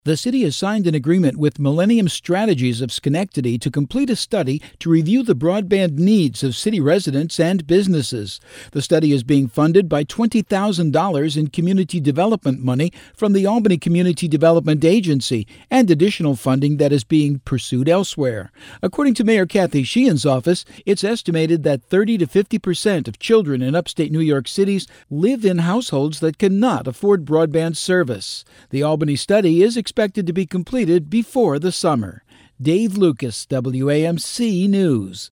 The city has signed an agreement with Millennium Strategies of Schenectady to complete a study to review the broadband needs of city residents and businesses. The study is being funded by $20,000 in community development money from the Albany Community Development Agency and additional funding that is being pursued elsewhere. According to Mayor Kathy Sheehan's office, it's estimated that 30 to 50% of children in upstate New York cities live in households that cannot afford broadband service. The Albany study is expected to be completed before the summer. Dave Lucas, WAMC News.